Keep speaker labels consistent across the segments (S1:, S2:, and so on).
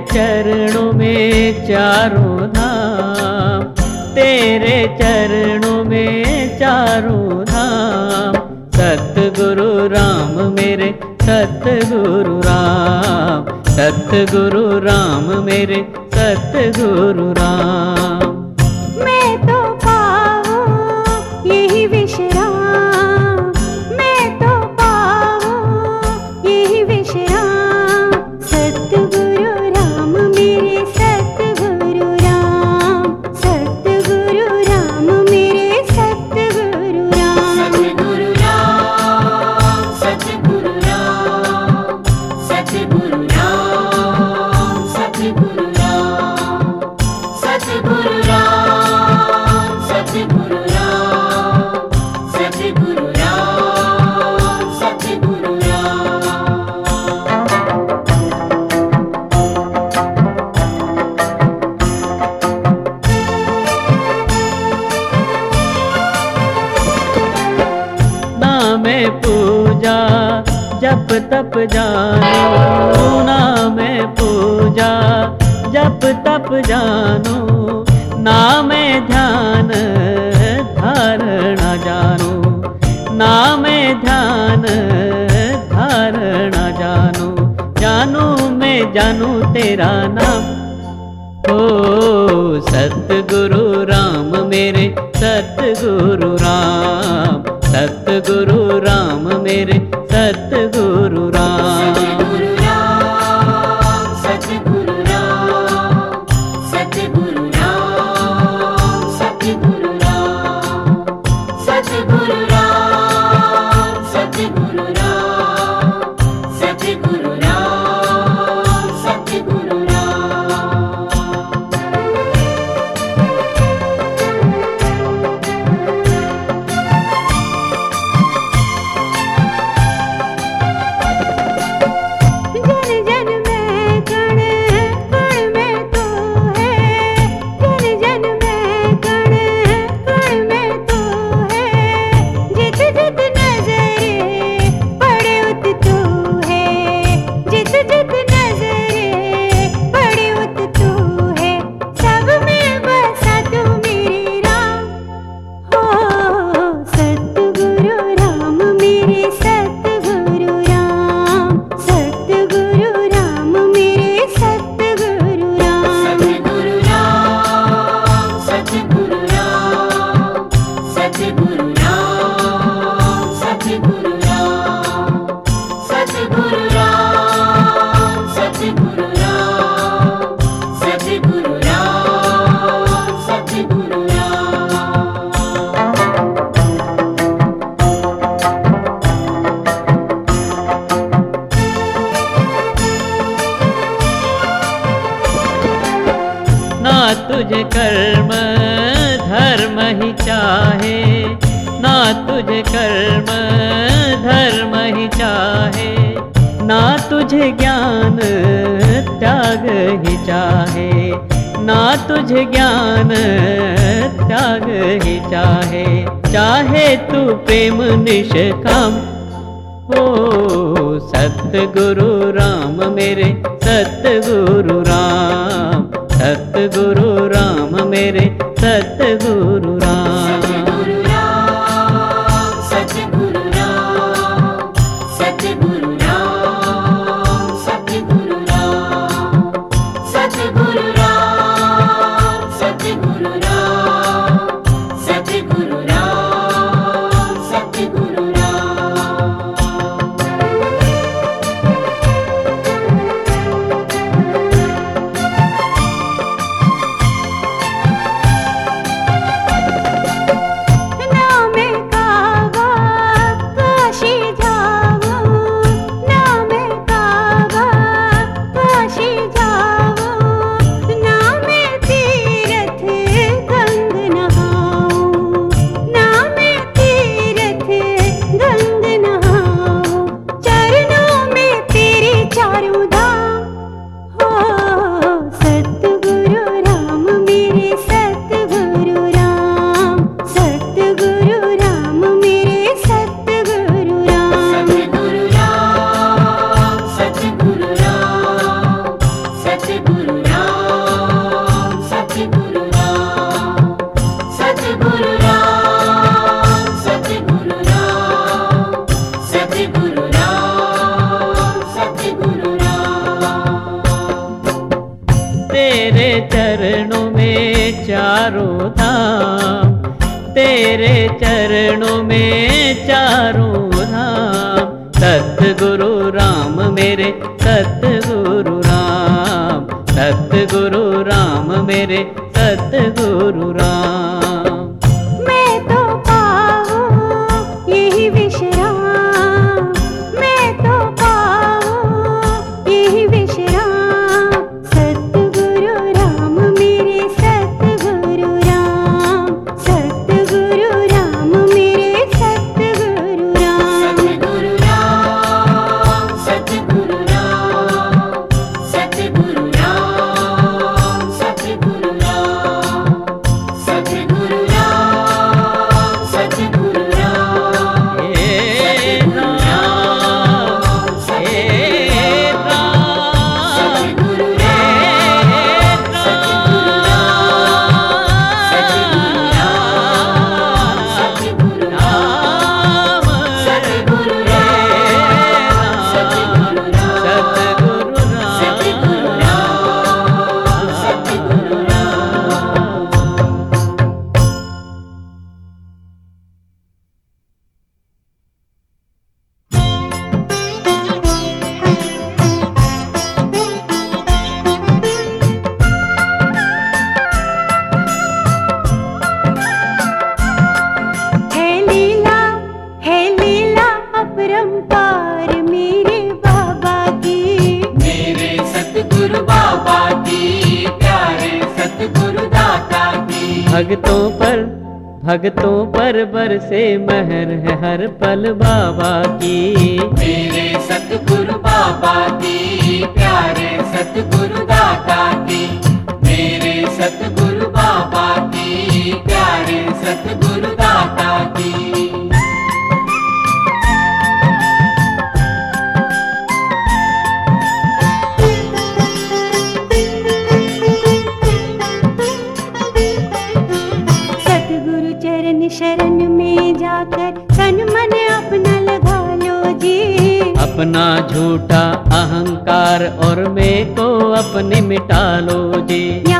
S1: चरणों में चारों धाम, तेरे चरणों में चारों धाम। सतगुरु राम मेरे सतगुरु राम, सतगुरु राम मेरे सतगुरु राम।
S2: मैं तो पाऊं यही विश्राम, मैं तो पाऊं यही विश्राम। सतगुरु राम मेरे सतगुरु राम, सतगुरु राम मेरे सतगुरु राम।
S3: सतगुरु राम, सतगुरु राम, सतगुरु राम, सतगुरु राम, सतगुरु राम, सतगुरु राम, सतगुरु राम, सतगुरु राम।
S1: ना मैं पूजा जप तप जानू, ना मैं पूजा जप तप जानू। ना मैं ध्यान धारणा जानू, ना मैं ध्यान धारणा जानू। जानू मैं जानू तेरा नाम, ओ सतगुरु राम मेरे सतगुरु राम, सतगुरु राम मेरे सतगुरु राम।
S3: सतगुरु राम, सतगुरु राम, सतगुरु राम, सतगुरु राम, सतगुरु राम, सतगुरु राम, सतगुरु राम, सतगुरु राम।
S2: जन जन में कण कण में तू है, जन जन में कण कण में तू है। जित जित नजरे पड़े उत तू है, जित जित नजरे पड़े उत तू है। सब में बसा तू मेरे राम, हो सतगुरु राम मेरे सतगुरु राम, सतगुरु राम मेरे सतगुरु राम।
S3: सतगुरु राम, सतगुरु राम, सतगुरु राम, सतगुरु राम, सतगुरु राम, सतगुरु राम, सतगुरु राम, सतगुरु राम।
S1: ना तुझे कर्म धर्म ही चाहे, ना तुझे कर्म धर्म ही चाहे। ना तुझे ज्ञान त्याग ही चाहे, ना तुझे ज्ञान त्याग ही चाहे। चाहे तू प्रेम निष्काम, ओ सतगुरु राम मेरे सतगुरु राम, सतगुरु राम मेरे सतगुरु राम।
S3: सतगुरु राम, सतगुरु राम, सतगुरु राम, सतगुरु राम, सतगुरु राम, सतगुरु राम, सतगुरु राम, सतगुरु राम।
S1: चरणों में चारों धाम, तेरे चरणों में चारों धाम। सतगुरु राम मेरे सतगुरु राम, सतगुरु राम मेरे सतगुरु राम।
S2: मैं तो पाऊं यही विश्राम, मैं तो पाऊं यही विश्राम। सतगुरु राम मेरे सतगुरु राम, सतगुरु राम मेरे सतगुरु राम।
S3: सतगुरु राम सतगुरु राम, सतगुरु राम सतगुरु राम, सतगुरु राम सतगुरु राम।
S1: हे राम, हे राम,
S3: सतगुरु राम सतगुरु राम, सतगुरु राम सतगुरु राम, सतगुरु राम सतगुरु राम, सतगुरु राम सतगुरु राम।
S2: है लीला अपरंपार मेरे बाबा की।
S3: मेरे सतगुरु बाबा की, प्यारे सतगुरु दाता की।
S1: भक्तों पर बरसे महर है हर पल बाबा की।
S3: मेरे सतगुरु बाबा की, प्यारे सतगुरु दाता की। मेरे सतगुरु बाबा की, प्यारे सतगुरु दाता की।
S2: सतगुरु चरण शरण में जाकर तन मन अपना लगा लो जी।
S1: अपना झूठा अहंकार और मैं को अपने मिटा लो जी।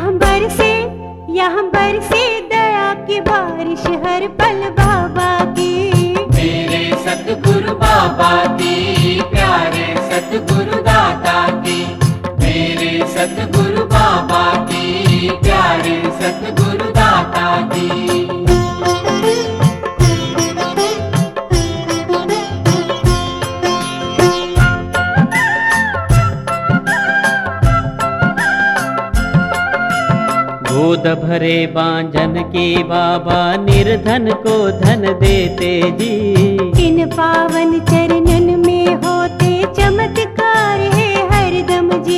S2: यहाँ बरसे दया की बारिश हर पल बाबा की।
S3: मेरे सतगुरु बाबा की, प्यारे सतगुरु दाता की। मेरे सतगुरु बाबा की, प्यारे सतगुरु दाता की।
S1: गोद भरे बांझन की बाबा निर्धन को धन देते जी।
S2: इन पावन चरणन में होते चमत्कार है हरदम जी।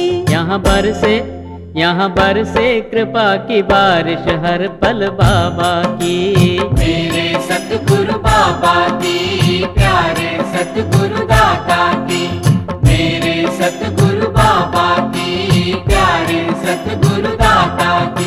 S1: यहाँ बरसे कृपा की बारिश हर पल बाबा की।
S3: मेरे सतगुरु बाबा की, प्यारे सतगुरु दाता की। मेरे सतगुरु बाबा की, प्यारे सतगुरु दाता की।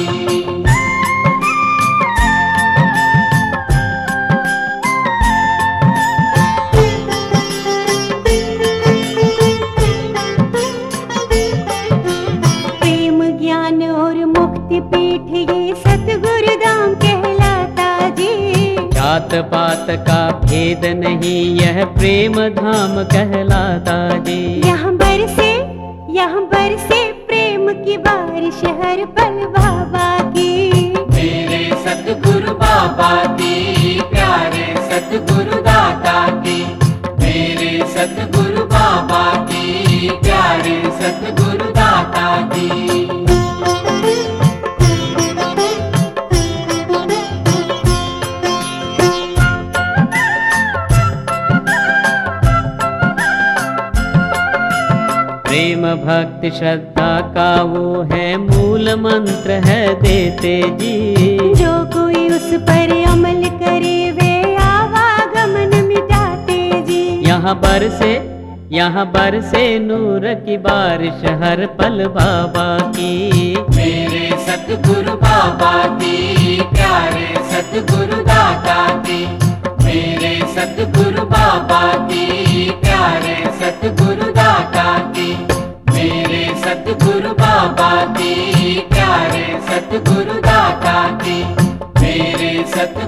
S2: प्रेम ज्ञान और मुक्ति पीठ ये सतगुरु धाम कहलाता जी।
S1: जात पात का भेद नहीं यह प्रेम धाम कहलाता जी।
S2: यहाँ बरसे प्रेम की बारिश हर पल बाबा की।
S3: मेरे सतगुरु बाबा की, प्यारे सतगुरु दाता की। मेरे सतगुरु बाबा की, प्यारे सतगुरु दाता की।
S1: प्रेम भक्ति श्रद्धा का वो है मूल मंत्र है देते जी।
S2: जो कोई उस पर अमल करे वे आवागमन मिटाते जी।
S1: यहाँ बरसे नूर की बारिश हर पल बाबा की।
S3: मेरे सतगुरु बाबा की, प्यारे सतगुरु दाता की। मेरे सतगुरु बाबा की, प्यारे सतगुरु दाता की। मेरे सतगुरु बाबा की, प्यारे सतगुरु दाता की, मेरे सतगुरु